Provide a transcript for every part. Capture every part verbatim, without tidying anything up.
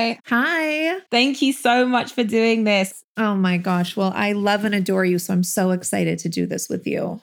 Hi. Hi. Thank you so much for doing this. Oh my gosh. Well, I love and adore you, so I'm so excited to do this with you.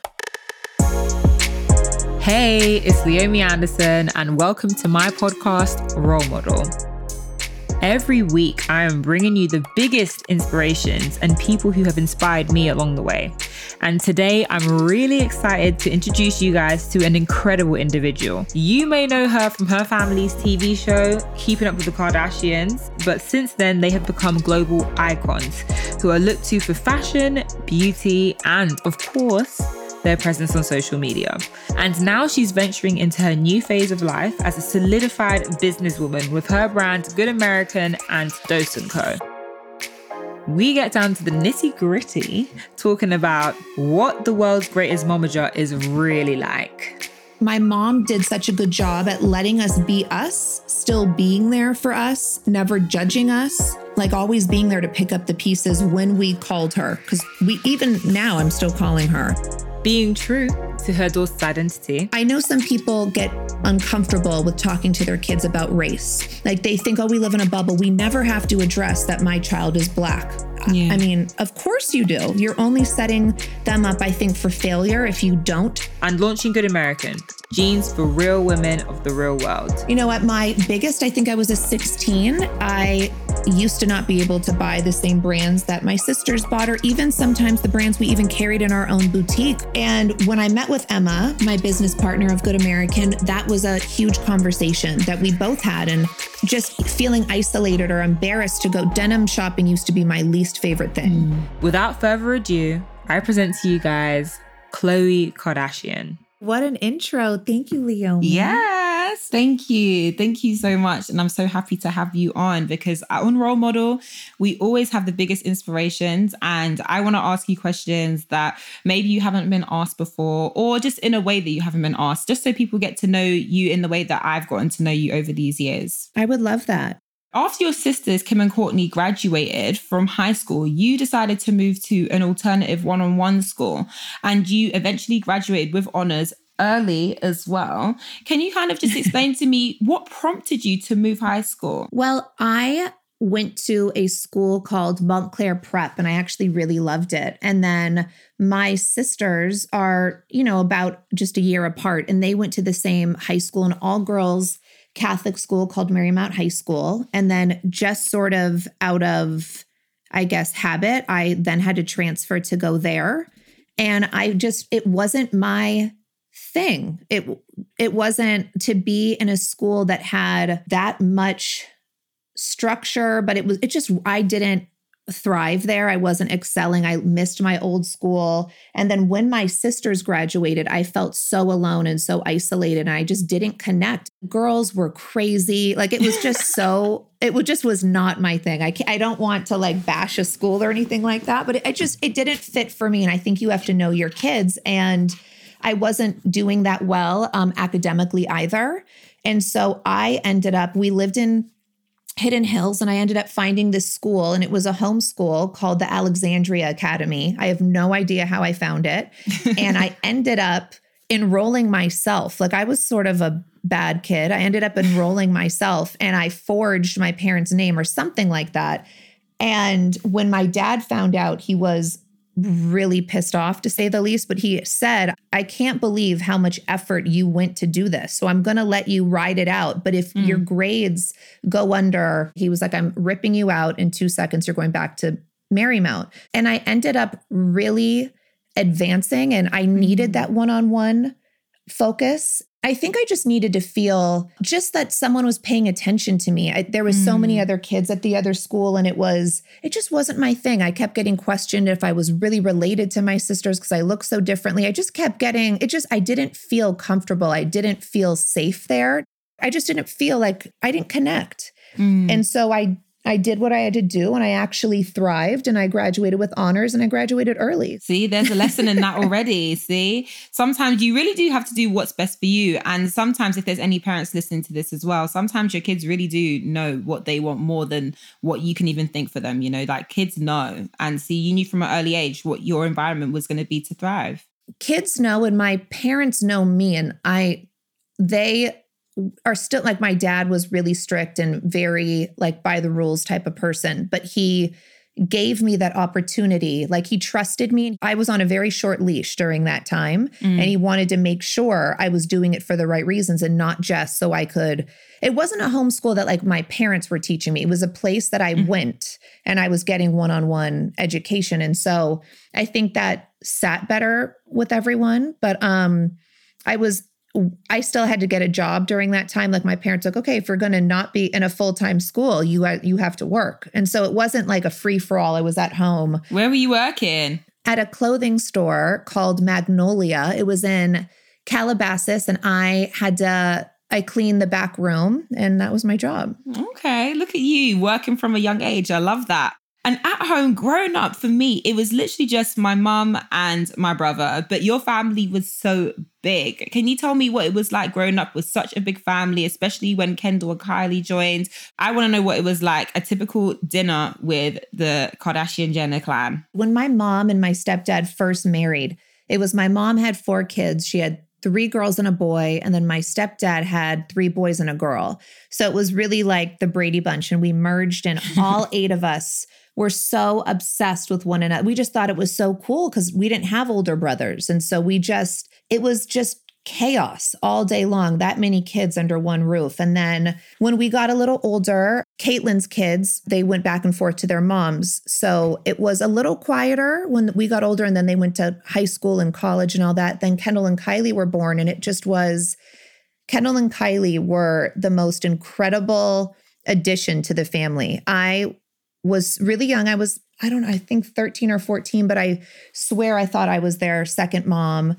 Hey, it's Leomi Anderson, and welcome to my podcast, Role Model. Every week, I am bringing you the biggest inspirations and people who have inspired me along the way. And today, I'm really excited to introduce you guys to an incredible individual. You may know her from her family's T V show, Keeping Up with the Kardashians, but since then, they have become global icons who are looked to for fashion, beauty, and of course, their presence on social media. And now she's venturing into her new phase of life as a solidified businesswoman with her brands Good American and Dose and Co. We get down to the nitty gritty, talking about what the world's greatest momager is really like. My mom did such a good job at letting us be us, still being there for us, never judging us, like always being there to pick up the pieces when we called her. Because we, even now, I'm still calling her. Being true to her daughter's identity. I know some people get uncomfortable with talking to their kids about race. Like they think, oh, we live in a bubble. We never have to address that my child is Black. Yeah. I mean, of course you do. You're only setting them up, I think, for failure if you don't. And launching Good American, jeans for real women of the real world. You know, at my biggest, I think I was a sixteen. I used to not be able to buy the same brands that my sisters bought, or even sometimes the brands we even carried in our own boutique. And when I met with Emma, my business partner of Good American, that was a huge conversation that we both had. And just feeling isolated or embarrassed to go denim shopping used to be my least favorite thing. Without further ado, I present to you guys Khloe Kardashian. What an intro. Thank you, Leo. Yes, thank you. Thank you so much. And I'm so happy to have you on because on Role Model, we always have the biggest inspirations. And I want to ask you questions that maybe you haven't been asked before, or just in a way that you haven't been asked, just so people get to know you in the way that I've gotten to know you over these years. I would love that. After your sisters, Kim and Kourtney, graduated from high school, you decided to move to an alternative one-on-one school, and you eventually graduated with honors early as well. Can you kind of just explain to me what prompted you to move high school? Well, I went to a school called Montclair Prep, and I actually really loved it. And then my sisters are, you know, about just a year apart, and they went to the same high school, an all-girls Catholic school called Marymount High School. And then just sort of out of, I guess, habit, I then had to transfer to go there. And I just, it wasn't my thing. It, it wasn't to be in a school that had that much structure, but it was, it just, I didn't thrive there. I wasn't excelling. I missed my old school. And then when my sisters graduated, I felt so alone and so isolated, and I just didn't connect. Girls were crazy. Like it was just so, it was just was not my thing. I can't, I don't want to like bash a school or anything like that, but it, it just, it didn't fit for me. And I think you have to know your kids. And I wasn't doing that well um, academically either. And so I ended up, we lived in Hidden Hills, and I ended up finding this school, and it was a home school called the Alexandria Academy. I have no idea how I found it. And I ended up enrolling myself. Like I was sort of a bad kid. I ended up enrolling myself, and I forged my parents' name or something like that. And when my dad found out, he was really pissed off, to say the least, but he said, I can't believe how much effort you went to do this. So I'm going to let you ride it out. But if mm. your grades go under, he was like, I'm ripping you out in two seconds. You're going back to Marymount. And I ended up really advancing, and I needed that one-on-one focus. I think I just needed to feel just that someone was paying attention to me. I, there was mm. so many other kids at the other school, and it was, it just wasn't my thing. I kept getting questioned if I was really related to my sisters because I look so differently. I just kept getting, it just, I didn't feel comfortable. I didn't feel safe there. I just didn't feel like I didn't connect. Mm. And so I I did what I had to do, and I actually thrived, and I graduated with honors, and I graduated early. See, there's a lesson in that already. See, sometimes you really do have to do what's best for you. And sometimes if there's any parents listening to this as well, sometimes your kids really do know what they want more than what you can even think for them. You know, like kids know. And see, you knew from an early age what your environment was going to be to thrive. Kids know, and my parents know me, and I, they are still like, my dad was really strict and very like by the rules type of person, but he gave me that opportunity. Like he trusted me. I was on a very short leash during that time. Mm. And he wanted to make sure I was doing it for the right reasons and not just so I could. It wasn't a homeschool that like my parents were teaching me. It was a place that I mm. went and I was getting one-on-one education. And so I think that sat better with everyone. But um, I was I still had to get a job during that time. Like my parents like, okay, if you're going to not be in a full-time school, you, ha- you have to work. And so it wasn't like a free for all. I was at home. Where were you working? At a clothing store called Magnolia. It was in Calabasas, and I had to, I cleaned the back room, and that was my job. Okay. Look at you working from a young age. I love that. And at home, growing up, for me, it was literally just my mum and my brother, but your family was so big. Can you tell me what it was like growing up with such a big family, especially when Kendall and Kylie joined? I want to know what it was like, a typical dinner with the Kardashian-Jenner clan. When my mom and my stepdad first married, it was my mom had four kids. She had three girls and a boy. And then my stepdad had three boys and a girl. So it was really like the Brady Bunch, and we merged, and all eight of us were so obsessed with one another. We just thought it was so cool because we didn't have older brothers. And so we just, it was just chaos all day long, that many kids under one roof. And then when we got a little older, Caitlyn's kids, they went back and forth to their moms. So it was a little quieter when we got older, and then they went to high school and college and all that. Then Kendall and Kylie were born, and it just was, Kendall and Kylie were the most incredible addition to the family. I was really young. I was, I don't know, I think thirteen or fourteen, but I swear I thought I was their second mom.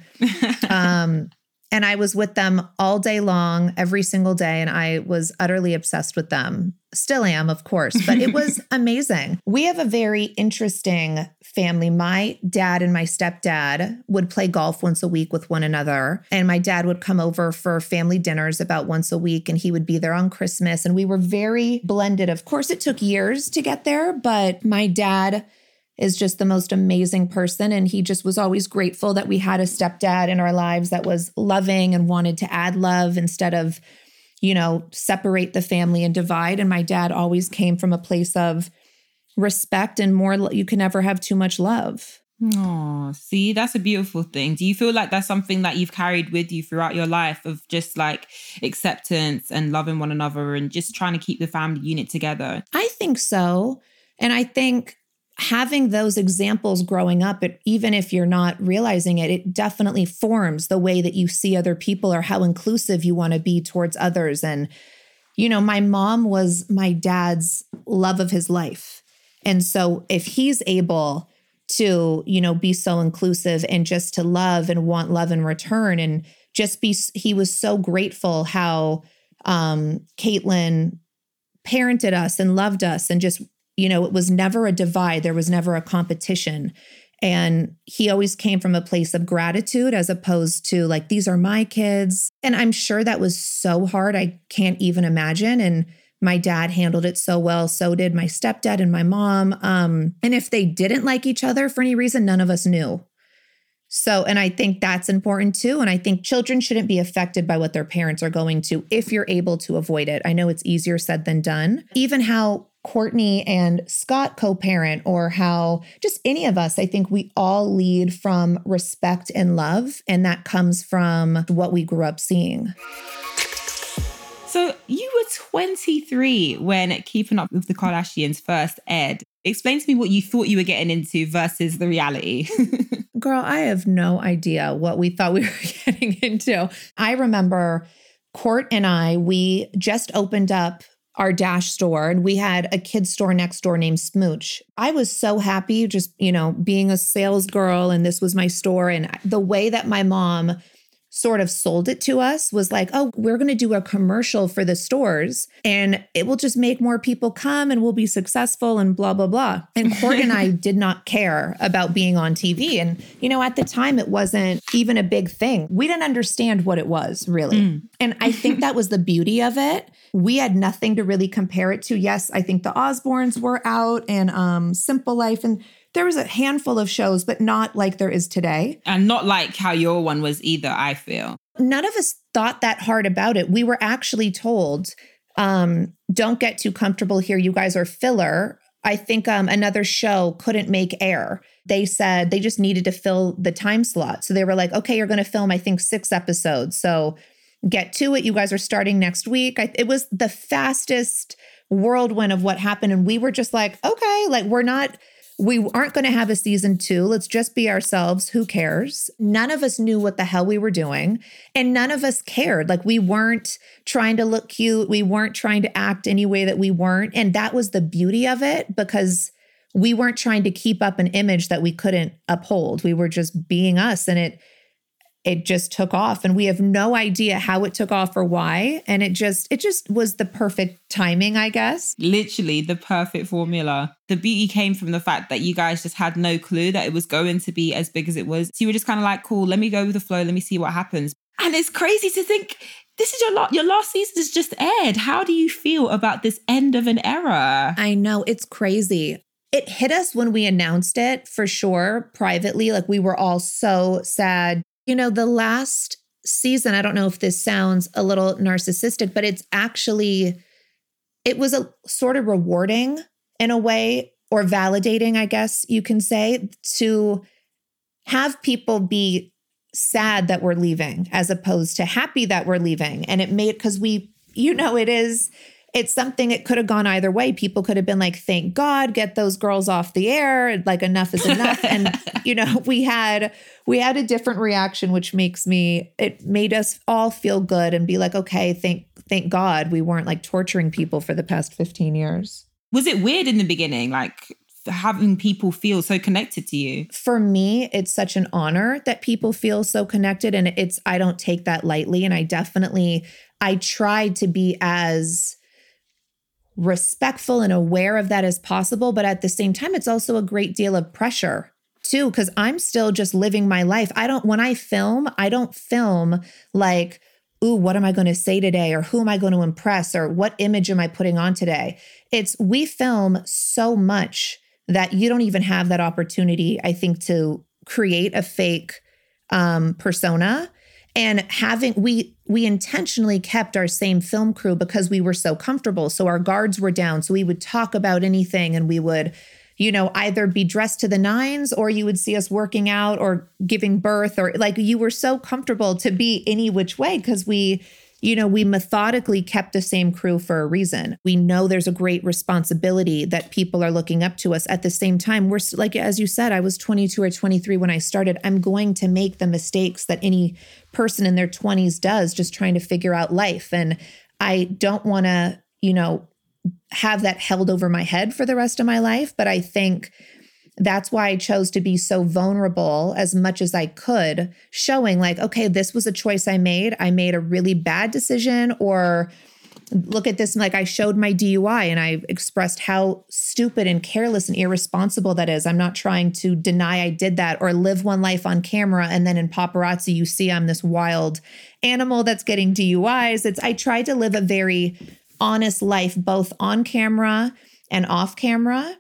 Um, and I was with them all day long, every single day. And I was utterly obsessed with them. Still am, of course, but it was amazing. We have a very interesting family. My dad and my stepdad would play golf once a week with one another. And my dad would come over for family dinners about once a week, and he would be there on Christmas. And we were very blended. Of course, it took years to get there, but my dad is just the most amazing person. And he just was always grateful that we had a stepdad in our lives that was loving and wanted to add love instead of, you know, separate the family and divide. And my dad always came from a place of respect and more, you can never have too much love. Oh, see, that's a beautiful thing. Do you feel like that's something that you've carried with you throughout your life, of just like acceptance and loving one another and just trying to keep the family unit together? I think so. And I think having those examples growing up, it, even if you're not realizing it, it definitely forms the way that you see other people or how inclusive you want to be towards others. And, you know, my mom was my dad's love of his life. And so if he's able to, you know, be so inclusive and just to love and want love in return, and just be, he was so grateful how um, Caitlyn parented us and loved us, and just, you know, it was never a divide. There was never a competition. And he always came from a place of gratitude as opposed to like, these are my kids. And I'm sure that was so hard. I can't even imagine. And my dad handled it so well. So did my stepdad and my mom. Um, and if they didn't like each other for any reason, none of us knew. So, and I think that's important too. And I think children shouldn't be affected by what their parents are going to if you're able to avoid it. I know it's easier said than done. Even how Courtney and Scott co-parent, or how just any of us, I think we all lead from respect and love. And that comes from what we grew up seeing. So you were twenty-three when Keeping Up with the Kardashians first aired. Explain to me what you thought you were getting into versus the reality. Girl, I have no idea what we thought we were getting into. I remember Court and I, we just opened up our Dash store, and we had a kid's store next door named Smooch. I was so happy just, you know, being a sales girl, and this was my store. And the way that my mom sort of sold it to us was like, oh, we're going to do a commercial for the stores and it will just make more people come and we'll be successful and blah, blah, blah. And Court and I did not care about being on T V. And, you know, at the time, it wasn't even a big thing. We didn't understand what it was really. Mm. And I think that was the beauty of it. We had nothing to really compare it to. Yes, I think the Osbournes were out, and um, Simple Life, and there was a handful of shows, but not like there is today. And not like how your one was either, I feel. None of us thought that hard about it. We were actually told, um, don't get too comfortable here. You guys are filler. I think um, another show couldn't make air. They said they just needed to fill the time slot. So they were like, okay, you're going to film, I think, six episodes. So get to it. You guys are starting next week. I, it was the fastest whirlwind of what happened. And we were just like, okay, like we're not, we aren't going to have a season two. Let's just be ourselves. Who cares? None of us knew what the hell we were doing. And none of us cared. Like we weren't trying to look cute. We weren't trying to act any way that we weren't. And that was the beauty of it, because we weren't trying to keep up an image that we couldn't uphold. We were just being us, and it it just took off, and we have no idea how it took off or why. And it just, it just was the perfect timing, I guess. Literally the perfect formula. The beauty came from the fact that you guys just had no clue that it was going to be as big as it was. So you were just kind of like, cool, let me go with the flow. Let me see what happens. And it's crazy to think this is your, la- your last season has just aired. How do you feel about this end of an era? I know, it's crazy. It hit us when we announced it, for sure, privately. Like we were all so sad. You know, the last season, I don't know if this sounds a little narcissistic, but it's actually, it was a sort of rewarding in a way, or validating, I guess you can say, to have people be sad that we're leaving as opposed to happy that we're leaving. And it made, because we, you know, it is, it's something, it could have gone either way. People could have been like, thank God, get those girls off the air. Like enough is enough. And, you know, we had, we had a different reaction, which makes me, it made us all feel good and be like, okay, thank, thank God we weren't like torturing people for the past fifteen years. Was it weird in the beginning? Like having people feel so connected to you? For me, it's such an honor that people feel so connected. And it's, I don't take that lightly. And I definitely, I tried to be as respectful and aware of that as possible. But at the same time, it's also a great deal of pressure too, because I'm still just living my life. I don't, when I film, I don't film like, ooh, what am I going to say today? Or who am I going to impress? Or what image am I putting on today? It's, we film so much that you don't even have that opportunity, I think, to create a fake um, persona. And having, we, we intentionally kept our same film crew because we were so comfortable. So our guards were down. So we would talk about anything, and we would, you know, either be dressed to the nines, or you would see us working out or giving birth, or like you were so comfortable to be any which way because we, you know, we methodically kept the same crew for a reason. We know there's a great responsibility that people are looking up to us. At the same time, we're like, as you said, I was twenty-two or twenty-three when I started. I'm going to make the mistakes that any person in their twenties does, just trying to figure out life. And I don't want to, you know, have that held over my head for the rest of my life. But I think that's why I chose to be so vulnerable as much as I could, showing like, okay, this was a choice I made. I made a really bad decision, or look at this. Like I showed my D U I and I expressed how stupid and careless and irresponsible that is. I'm not trying to deny I did that or live one life on camera. And then in paparazzi, you see I'm this wild animal that's getting D U Is. It's, I tried to live a very honest life, both on camera and off camera.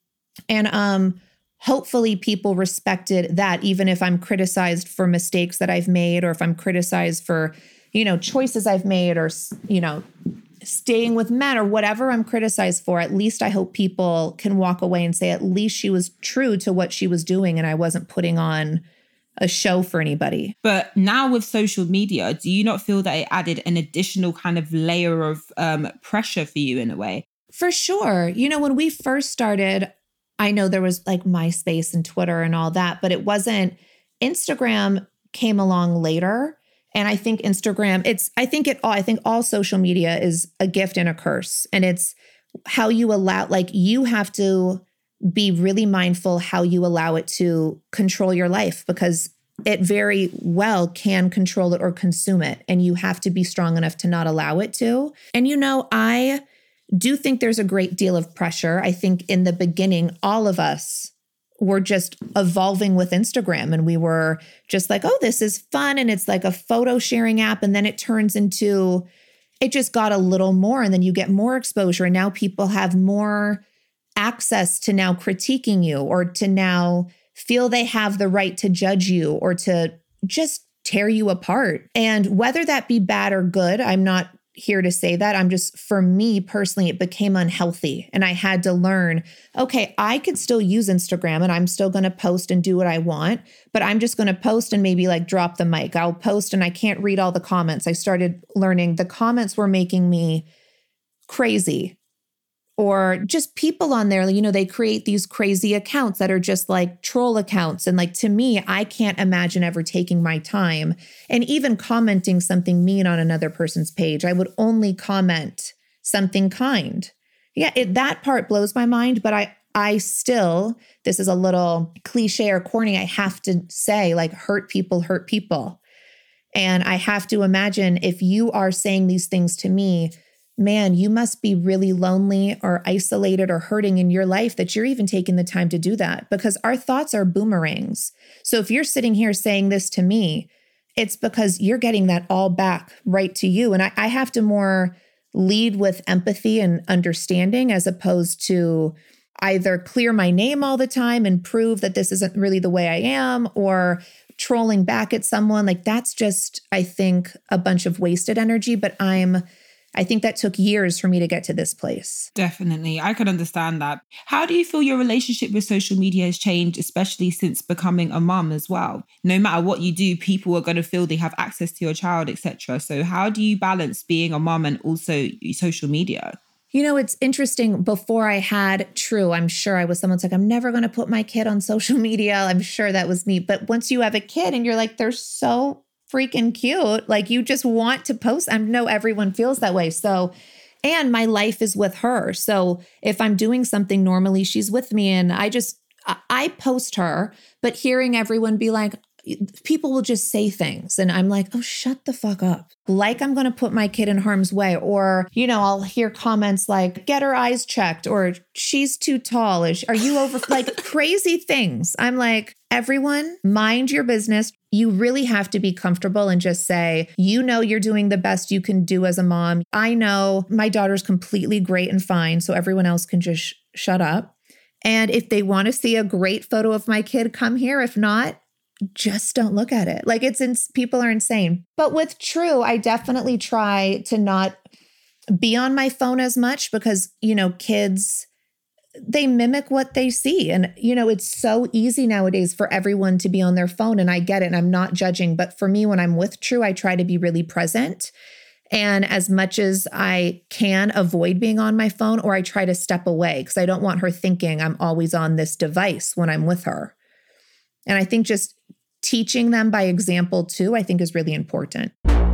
And um, hopefully people respected that, even if I'm criticized for mistakes that I've made, or if I'm criticized for, you know, choices I've made, or, you know, staying with men, or whatever I'm criticized for. At least I hope people can walk away and say, at least she was true to what she was doing, and I wasn't putting on a show for anybody. But now with social media, do you not feel that it added an additional kind of layer of um, pressure for you in a way? For sure. You know, when we first started, I know there was like MySpace and Twitter and all that, but it wasn't, Instagram came along later. And I think Instagram, it's, I think it all, I think all social media is a gift and a curse. And it's how you allow, like you have to be really mindful how you allow it to control your life, because it very well can control it or consume it. And you have to be strong enough to not allow it to. And, you know, I do think there's a great deal of pressure. I think in the beginning, all of us were just evolving with Instagram, and we were just like, oh, this is fun. And it's like a photo sharing app. And then it turns into, it just got a little more, and then you get more exposure. And now people have more access to now critiquing you, or to now feel they have the right to judge you, or to just tear you apart. And whether that be bad or good, I'm not here to say that. I'm just, for me personally, it became unhealthy. And I had to learn, okay, I could still use Instagram and I'm still going to post and do what I want, but I'm just going to post and maybe like drop the mic. I'll post and I can't read all the comments. I started learning the comments were making me crazy. Or just people on there, you know, they create these crazy accounts that are just like troll accounts. And like, to me, I can't imagine ever taking my time and even commenting something mean on another person's page. I would only comment something kind. Yeah, it, that part blows my mind, but I, I still, this is a little cliche or corny, I have to say, like, hurt people hurt people. And I have to imagine if you are saying these things to me, man, you must be really lonely or isolated or hurting in your life that you're even taking the time to do that, because our thoughts are boomerangs. So if you're sitting here saying this to me, it's because you're getting that all back right to you. And I, I have to more lead with empathy and understanding as opposed to either clear my name all the time and prove that this isn't really the way I am, or trolling back at someone. Like, that's just, I think, a bunch of wasted energy. But I'm I think that took years for me to get to this place. Definitely. I could understand that. How do you feel your relationship with social media has changed, especially since becoming a mum as well? No matter what you do, people are going to feel they have access to your child, et cetera. So how do you balance being a mum and also social media? You know, it's interesting. Before I had True, I'm sure I was someone's like, I'm never going to put my kid on social media. I'm sure that was me. But once you have a kid and you're like, they're so freaking cute. Like, you just want to post. I know everyone feels that way. So, and my life is with her. So if I'm doing something normally, she's with me, and I just, I post her, but hearing everyone be like, people will just say things. And I'm like, oh, shut the fuck up. Like, I'm going to put my kid in harm's way. Or, you know, I'll hear comments like, get her eyes checked, or she's too tall. Is, are you over? Like, crazy things. I'm like, everyone, mind your business. You really have to be comfortable and just say, you know, you're doing the best you can do as a mom. I know my daughter's completely great and fine, so everyone else can just sh- shut up. And if they want to see a great photo of my kid, come here. If not, just don't look at it. Like, it's in, people are insane. But with True, I definitely try to not be on my phone as much because, you know, kids, they mimic what they see. And, you know, it's so easy nowadays for everyone to be on their phone. And I get it. And I'm not judging. But for me, when I'm with True, I try to be really present. And as much as I can avoid being on my phone, or I try to step away because I don't want her thinking I'm always on this device when I'm with her. And I think just teaching them by example too, I think is really important.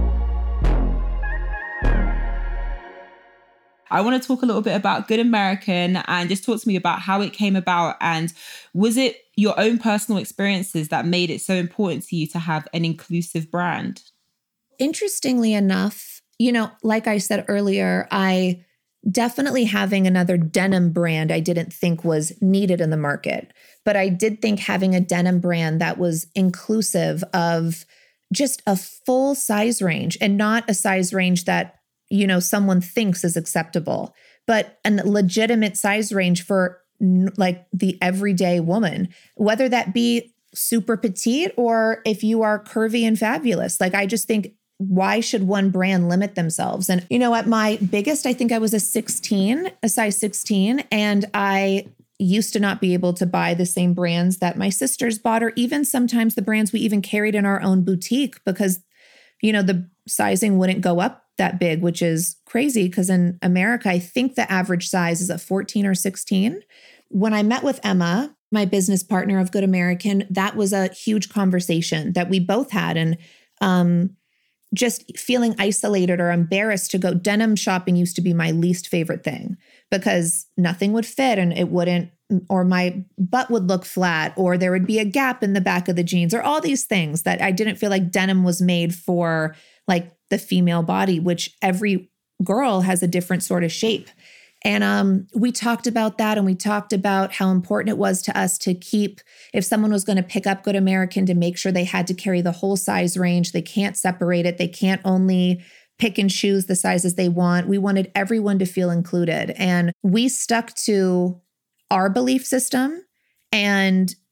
I want to talk a little bit about Good American and just talk to me about how it came about. And was it your own personal experiences that made it so important to you to have an inclusive brand? Interestingly enough, you know, like I said earlier, I definitely having another denim brand I didn't think was needed in the market. But I did think having a denim brand that was inclusive of just a full size range, and not a size range that, you know, someone thinks is acceptable, but a legitimate size range for like the everyday woman, whether that be super petite or if you are curvy and fabulous. Like, I just think, why should one brand limit themselves? And, you know, at my biggest, I think I was a sixteen, a size sixteen, and I used to not be able to buy the same brands that my sisters bought, or even sometimes the brands we even carried in our own boutique, because, you know, the sizing wouldn't go up that big, which is crazy because in America, I think the average size is a fourteen or sixteen. When I met with Emma, my business partner of Good American, that was a huge conversation that we both had. And um, just feeling isolated or embarrassed to go. Denim shopping used to be my least favorite thing because nothing would fit and it wouldn't, or my butt would look flat, or there would be a gap in the back of the jeans, or all these things that I didn't feel like denim was made for, like the female body, which every girl has a different sort of shape. And um, we talked about that, and we talked about how important it was to us to keep, if someone was going to pick up Good American, to make sure they had to carry the whole size range. They can't separate it. They can't only pick and choose the sizes they want. We wanted everyone to feel included. And we stuck to our belief system and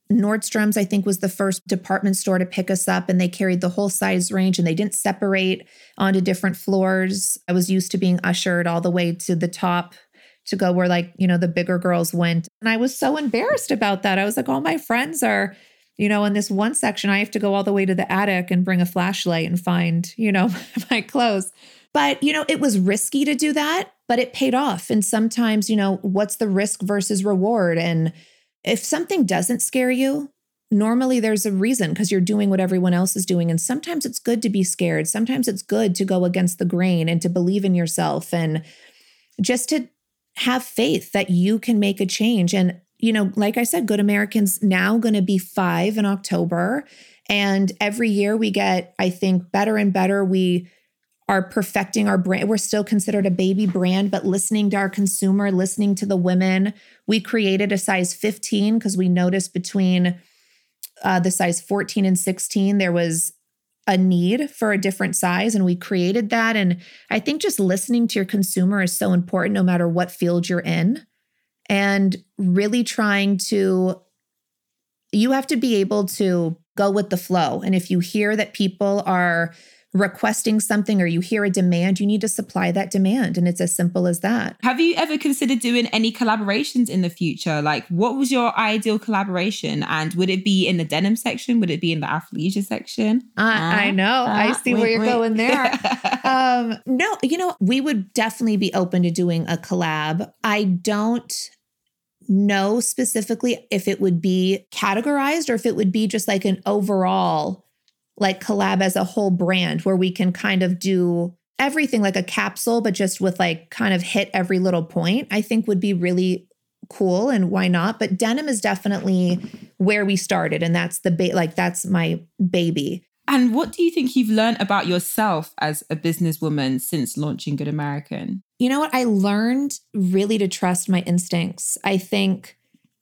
Nordstrom's, I think, was the first department store to pick us up, and they carried the whole size range and they didn't separate onto different floors. I was used to being ushered all the way to the top to go where, like, you know, the bigger girls went. And I was so embarrassed about that. I was like, all my friends are, you know, in this one section, I have to go all the way to the attic and bring a flashlight and find, you know, my clothes. But, you know, it was risky to do that, but it paid off. And sometimes, you know, what's the risk versus reward? And if something doesn't scare you, normally there's a reason, because you're doing what everyone else is doing. And sometimes it's good to be scared. Sometimes it's good to go against the grain and to believe in yourself and just to have faith that you can make a change. And, you know, like I said, Good American's now going to be five in October. And every year we get, I think, better and better. We are perfecting our brand. We're still considered a baby brand, but listening to our consumer, listening to the women. We created a size fifteen because we noticed between uh, the size fourteen and sixteen, there was a need for a different size, and we created that. And I think just listening to your consumer is so important no matter what field you're in, and really trying to, you have to be able to go with the flow. And if you hear that people are requesting something or you hear a demand, you need to supply that demand. And it's as simple as that. Have you ever considered doing any collaborations in the future? Like, what was your ideal collaboration? And would it be in the denim section? Would it be in the athleisure section? Uh, uh, I know. Uh, I see wait, where you're wait. going there. um, no, you know, we would definitely be open to doing a collab. I don't know specifically if it would be categorized or if it would be just like an overall like collab as a whole brand where we can kind of do everything like a capsule, but just with like kind of hit every little point, I think would be really cool. And why not? But denim is definitely where we started. And that's the ba- like, that's my baby. And what do you think you've learned about yourself as a businesswoman since launching Good American? You know what? I learned really to trust my instincts. I think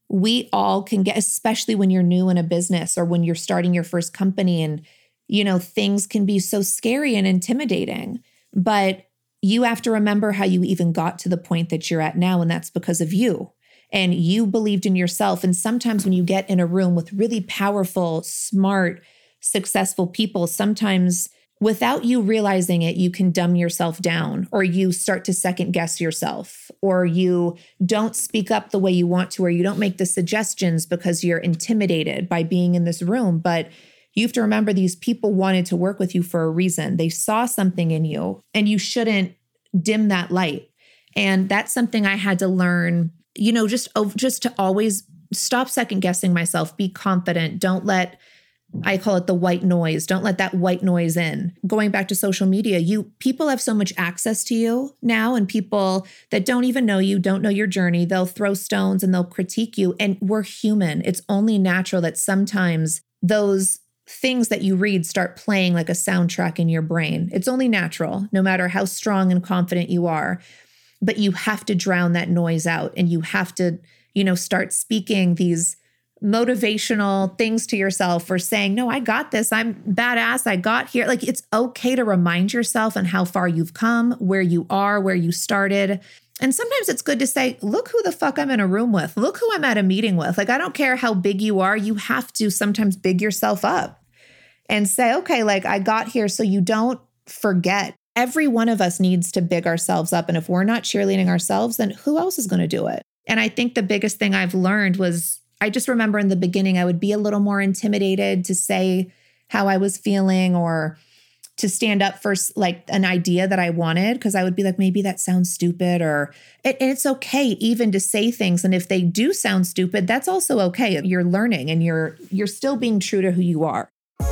we all can get, especially when you're new in a business or when you're starting your first company, and you know, things can be so scary and intimidating, but you have to remember how you even got to the point that you're at now. And that's because of you. And you believed in yourself. And sometimes when you get in a room with really powerful, smart, successful people, sometimes without you realizing it, you can dumb yourself down, or you start to second guess yourself, or you don't speak up the way you want to, or you don't make the suggestions because you're intimidated by being in this room. But you have to remember these people wanted to work with you for a reason. They saw something in you, and you shouldn't dim that light. And that's something I had to learn, you know, just, just to always stop second guessing myself, be confident. Don't let, I call it the white noise. Don't let that white noise in. Going back to social media, you people have so much access to you now, and people that don't even know you, don't know your journey, they'll throw stones and they'll critique you. And we're human. It's only natural that sometimes those things that you read start playing like a soundtrack in your brain. It's only natural, no matter how strong and confident you are. But you have to drown that noise out, and you have to, you know, start speaking these motivational things to yourself, or saying, no, I got this. I'm badass. I got here. Like, it's okay to remind yourself on how far you've come, where you are, where you started. And sometimes it's good to say, look who the fuck I'm in a room with. Look who I'm at a meeting with. Like, I don't care how big you are. You have to sometimes big yourself up and say, okay, like, I got here, so you don't forget. Every one of us needs to big ourselves up. And if we're not cheerleading ourselves, then who else is going to do it? And I think the biggest thing I've learned was, I just remember in the beginning, I would be a little more intimidated to say how I was feeling, or to stand up for like an idea that I wanted, because I would be like, maybe that sounds stupid, or it, and it's okay even to say things. And if they do sound stupid, that's also okay. You're learning, and you're you're still being true to who you are.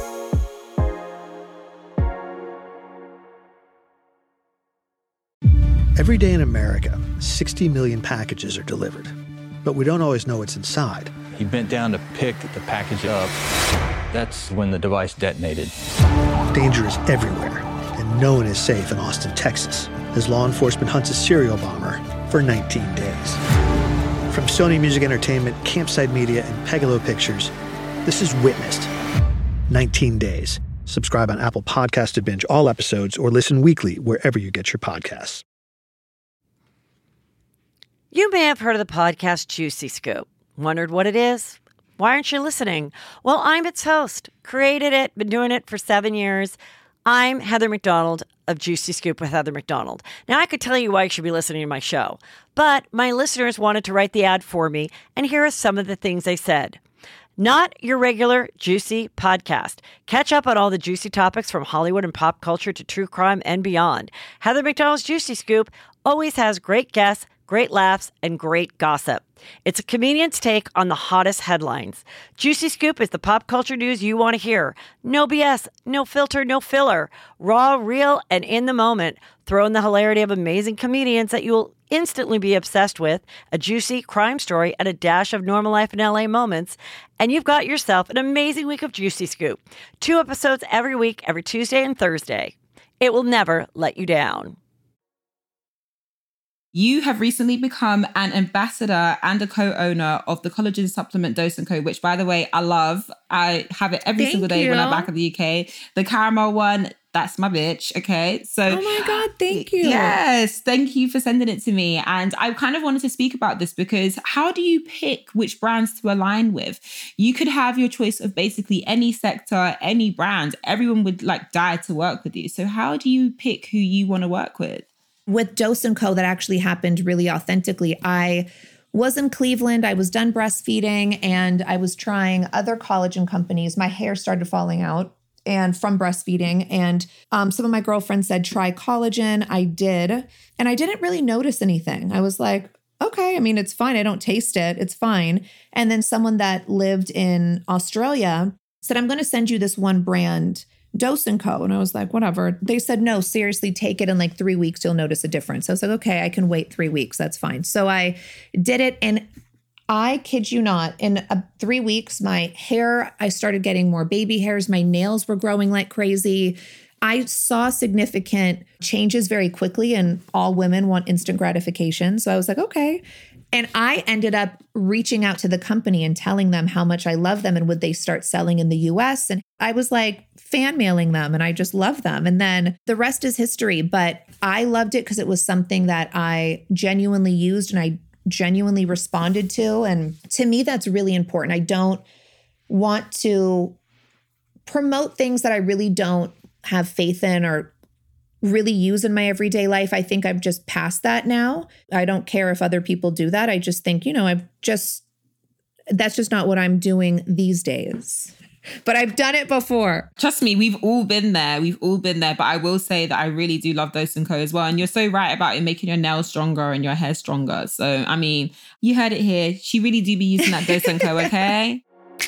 Every day in America, sixty million packages are delivered, but we don't always know what's inside. He bent down to pick the package up. That's when the device detonated. Danger is everywhere, and no one is safe in Austin, Texas, as law enforcement hunts a serial bomber for nineteen days. From Sony Music Entertainment, Campside Media, and Pegalo Pictures, this is Witnessed. nineteen days. Subscribe on Apple Podcasts to binge all episodes, or listen weekly wherever you get your podcasts. You may have heard of the podcast Juicy Scoop. Wondered what it is? Why aren't you listening? Well, I'm its host, created it, been doing it for seven years. I'm Heather McDonald of Juicy Scoop with Heather McDonald. Now, I could tell you why you should be listening to my show, but my listeners wanted to write the ad for me, and here are some of the things they said. Not your regular juicy podcast. Catch up on all the juicy topics from Hollywood and pop culture to true crime and beyond. Heather McDonald's Juicy Scoop always has great guests, great laughs, and great gossip. It's a comedian's take on the hottest headlines. Juicy Scoop is the pop culture news you want to hear. No B S, no filter, no filler. Raw, real, and in the moment. Throw in the hilarity of amazing comedians that you'll instantly be obsessed with, a juicy crime story, and a dash of normal life in L A moments, and you've got yourself an amazing week of Juicy Scoop. Two episodes every week, every Tuesday and Thursday. It will never let you down. You have recently become an ambassador and a co-owner of the Collagen Supplement Dose and Co, which, by the way, I love. I have it every Thank single day you. when I'm back in the U K. The caramel one, that's my bitch, okay? So, Oh my God, thank you. Yes, thank you for sending it to me. And I kind of wanted to speak about this because how do you pick which brands to align with? You could have your choice of basically any sector, any brand. Everyone would like die to work with you. So how do you pick who you want to work with? With Dose and Co, that actually happened really authentically. I was in Cleveland. I was done breastfeeding and I was trying other collagen companies. My hair started falling out and from breastfeeding. And um, some of my girlfriends said, try collagen. I did. And I didn't really notice anything. I was like, okay, I mean, it's fine. I don't taste it. It's fine. And then someone that lived in Australia said, I'm going to send you this one brand, Dose and Co. And I was like, whatever. They said, no, seriously, take it in like three weeks. You'll notice a difference. I was like, okay, I can wait three weeks. That's fine. So I did it. And I kid you not, in uh, three weeks, my hair, I started getting more baby hairs. My nails were growing like crazy. I saw significant changes very quickly, and all women want instant gratification. So I was like, okay. And I ended up reaching out to the company and telling them how much I love them and would they start selling in the U S. And I was like fan mailing them and I just love them. And then the rest is history. But I loved it because it was something that I genuinely used and I genuinely responded to. And to me, that's really important. I don't want to promote things that I really don't have faith in or really use in my everyday life. I think I've just passed that now. I don't care if other people do that. I just think, you know, I've just, that's just not what I'm doing these days. But I've done it before. Trust me, we've all been there. We've all been there. But I will say that I really do love Dose and Co as well. And you're so right about it making your nails stronger and your hair stronger. So, I mean, you heard it here. She really do be using that Dose and Co, okay?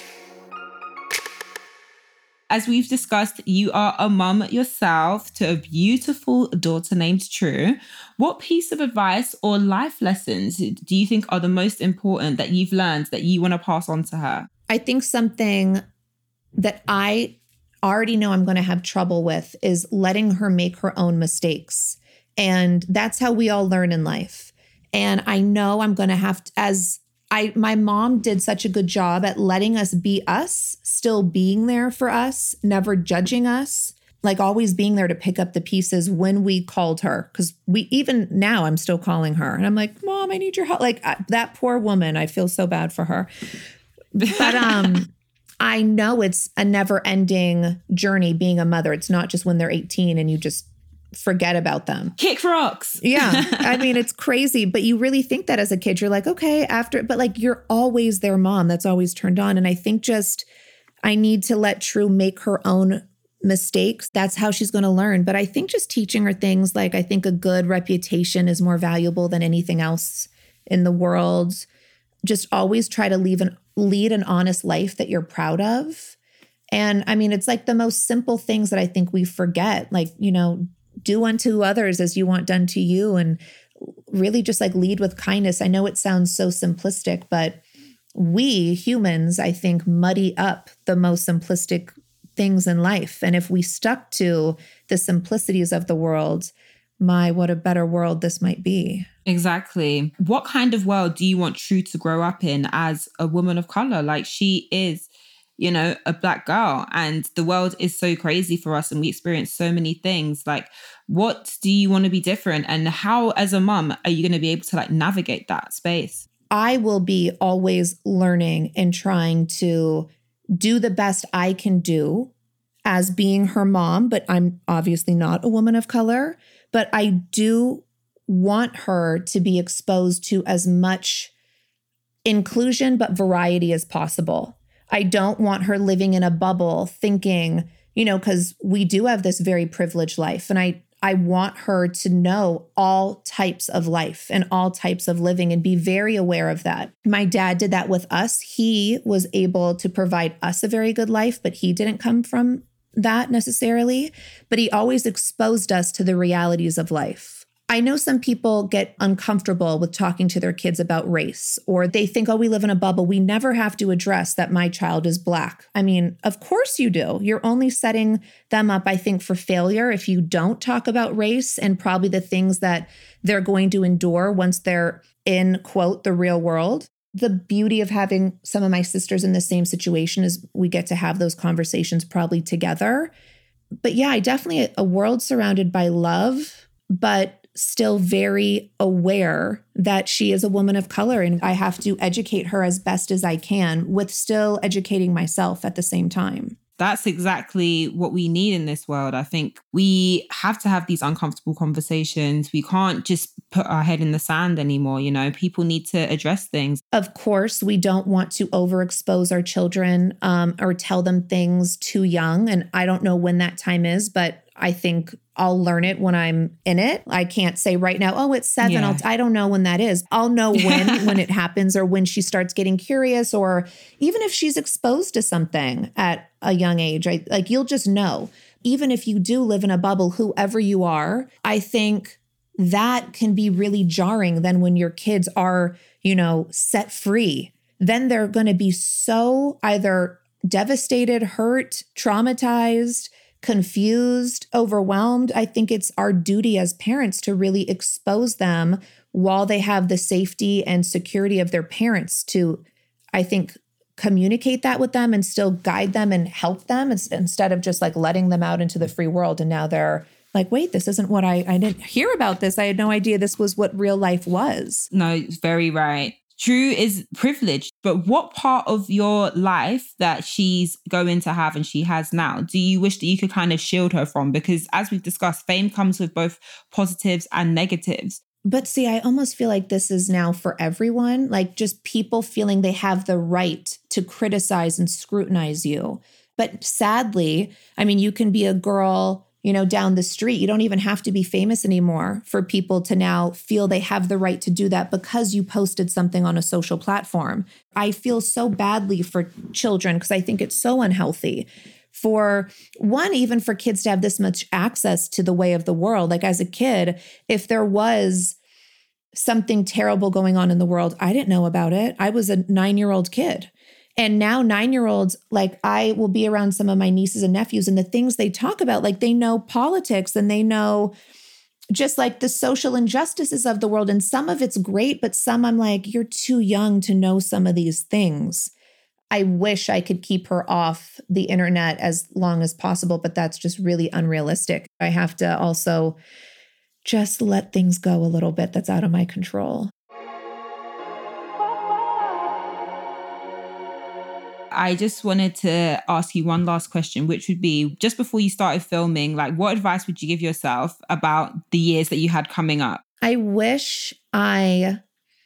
As we've discussed, you are a mum yourself to a beautiful daughter named True. What piece of advice or life lessons do you think are the most important that you've learned that you want to pass on to her? I think something that I already know I'm going to have trouble with is letting her make her own mistakes. And that's how we all learn in life. And I know I'm going to have to, as I, my mom did such a good job at letting us be us, still being there for us, never judging us, like always being there to pick up the pieces when we called her. Because we, even now, I'm still calling her. And I'm like, Mom, I need your help. Like uh, that poor woman, I feel so bad for her. But um, I know it's a never ending journey being a mother. It's not just when they're eighteen and you just forget about them. Kick rocks. Yeah. I mean, it's crazy, but you really think that as a kid, you're like, okay, after, but like you're always their mom. That's always turned on. And I think just, I need to let True make her own mistakes. That's how she's going to learn. But I think just teaching her things like, I think a good reputation is more valuable than anything else in the world. Just always try to leave an, lead an honest life that you're proud of. And I mean, it's like the most simple things that I think we forget, like, you know, do unto others as you want done to you, and really just like lead with kindness. I know it sounds so simplistic, but we humans, I think, muddy up the most simplistic things in life. And if we stuck to the simplicities of the world, my, what a better world this might be. Exactly. What kind of world do you want True to grow up in as a woman of color? Like, she is, you know, a Black girl, and the world is so crazy for us and we experience so many things. Like, what do you want to be different? And how, as a mum, are you going to be able to like navigate that space? I will be always learning and trying to do the best I can do as being her mom, but I'm obviously not a woman of color. But I do want her to be exposed to as much inclusion but variety as possible. I don't want her living in a bubble thinking, you know, because we do have this very privileged life. And I I want her to know all types of life and all types of living and be very aware of that. My dad did that with us. He was able to provide us a very good life, but he didn't come from that necessarily. But he always exposed us to the realities of life. I know some people get uncomfortable with talking to their kids about race, or they think, oh, we live in a bubble. We never have to address that my child is Black. I mean, of course you do. You're only setting them up, I think, for failure if you don't talk about race and probably the things that they're going to endure once they're in, quote, the real world. The beauty of having some of my sisters in the same situation is we get to have those conversations probably together. But yeah, I definitely a world surrounded by love, but still very aware that she is a woman of color and I have to educate her as best as I can with still educating myself at the same time. That's exactly what we need in this world. I think we have to have these uncomfortable conversations. We can't just put our head in the sand anymore. You know, people need to address things. Of course, we don't want to overexpose our children um, or tell them things too young. And I don't know when that time is, but I think I'll learn it when I'm in it. I can't say right now, oh, it's seven. Yeah. I'll, I don't know when that is. I'll know when, when it happens or when she starts getting curious or even if she's exposed to something at a young age, I, like you'll just know. Even if you do live in a bubble, whoever you are, I think that can be really jarring then when your kids are, you know, set free. Then they're going to be so either devastated, hurt, traumatized, confused, overwhelmed. I think it's our duty as parents to really expose them while they have the safety and security of their parents to, I think, communicate that with them and still guide them and help them instead of just like letting them out into the free world. And now they're like, wait, this isn't what I, I didn't hear about this. I had no idea this was what real life was. No, very right. Drew is privileged, but what part of your life that she's going to have and she has now, do you wish that you could kind of shield her from? Because as we've discussed, fame comes with both positives and negatives. But see, I almost feel like this is now for everyone, like just people feeling they have the right to criticize and scrutinize you. But sadly, I mean, you can be a girl, you know, down the street. You don't even have to be famous anymore for people to now feel they have the right to do that because you posted something on a social platform. I feel so badly for children because I think it's so unhealthy. For one, even for kids to have this much access to the way of the world. Like as a kid, if there was something terrible going on in the world, I didn't know about it. I was a nine-year-old kid. And now nine-year-olds, like I will be around some of my nieces and nephews and the things they talk about, like they know politics and they know just like the social injustices of the world. And some of it's great, but some I'm like, you're too young to know some of these things. I wish I could keep her off the internet as long as possible, but that's just really unrealistic. I have to also just let things go a little bit that's out of my control. I just wanted to ask you one last question, which would be just before you started filming, like what advice would you give yourself about the years that you had coming up? I wish I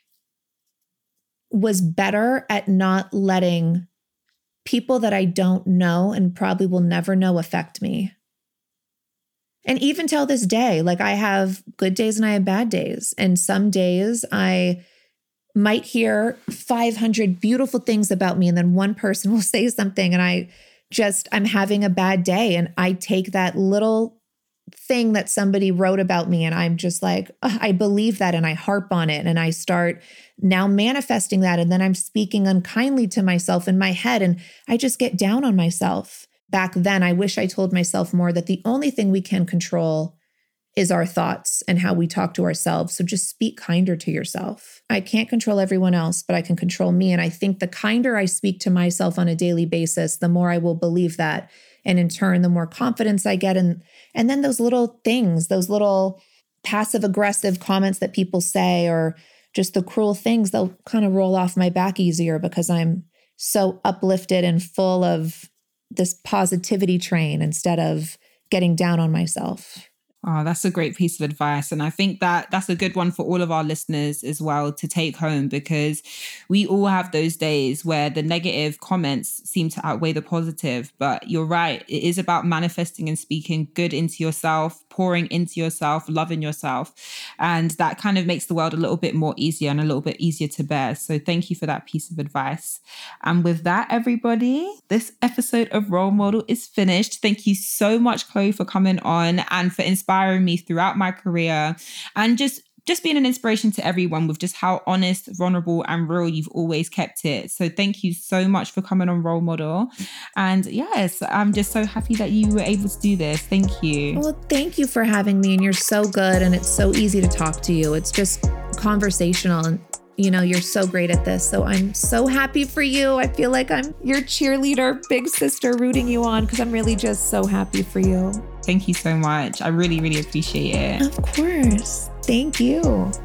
was better at not letting people that I don't know and probably will never know affect me. And even till this day, like I have good days and I have bad days. And some days I might hear five hundred beautiful things about me. And then one person will say something and I just, I'm having a bad day. And I take that little thing that somebody wrote about me and I'm just like, I believe that and I harp on it. And I start now manifesting that. And then I'm speaking unkindly to myself in my head. And I just get down on myself. Back then, I wish I told myself more that the only thing we can control is our thoughts and how we talk to ourselves. So just speak kinder to yourself. I can't control everyone else, but I can control me. And I think the kinder I speak to myself on a daily basis, the more I will believe that. And in turn, the more confidence I get. And, and then those little things, those little passive aggressive comments that people say, or just the cruel things, they'll kind of roll off my back easier because I'm so uplifted and full of this positivity train instead of getting down on myself. Oh, that's a great piece of advice. And I think that that's a good one for all of our listeners as well to take home, because we all have those days where the negative comments seem to outweigh the positive. But you're right. It is about manifesting and speaking good into yourself, pouring into yourself, loving yourself. And that kind of makes the world a little bit more easier and a little bit easier to bear. So thank you for that piece of advice. And with that, everybody, this episode of Role Model is finished. Thank you so much, Chloe, for coming on and for inspiring inspiring me throughout my career, and just just being an inspiration to everyone with just how honest, vulnerable and real you've always kept it. So thank you so much for coming on Role Model. And yes, I'm just so happy that you were able to do this. Thank you. Well, thank you for having me. And you're so good. And it's so easy to talk to you. It's just conversational. And you know, you're so great at this. So I'm so happy for you. I feel like I'm your cheerleader, big sister rooting you on, because I'm really just so happy for you. Thank you so much. I really, really appreciate it. Of course. Thank you.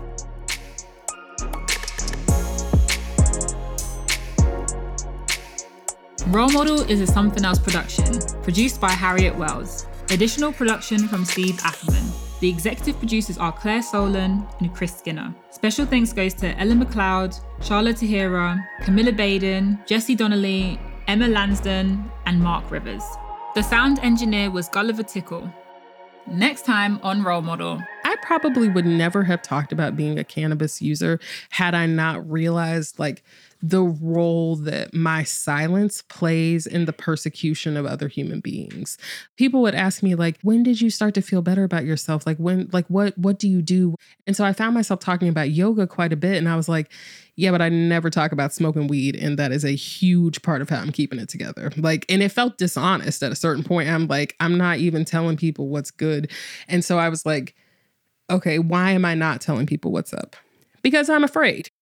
Role Model is a Something Else production, produced by Harriet Wells. Additional production from Steve Ackerman. The executive producers are Claire Solon and Chris Skinner. Special thanks goes to Ellen McLeod, Charlotte Tahira, Camilla Baden, Jesse Donnelly, Emma Lansden, and Mark Rivers. The sound engineer was Gulliver Tickle. Next time on Role Model. I probably would never have talked about being a cannabis user had I not realized like the role that my silence plays in the persecution of other human beings. People would ask me like, when did you start to feel better about yourself? Like when, like what, what do you do? And so I found myself talking about yoga quite a bit. And I was like, yeah, but I never talk about smoking weed. And that is a huge part of how I'm keeping it together. Like, and it felt dishonest at a certain point. I'm like, I'm not even telling people what's good. And so I was like, okay, why am I not telling people what's up? Because I'm afraid.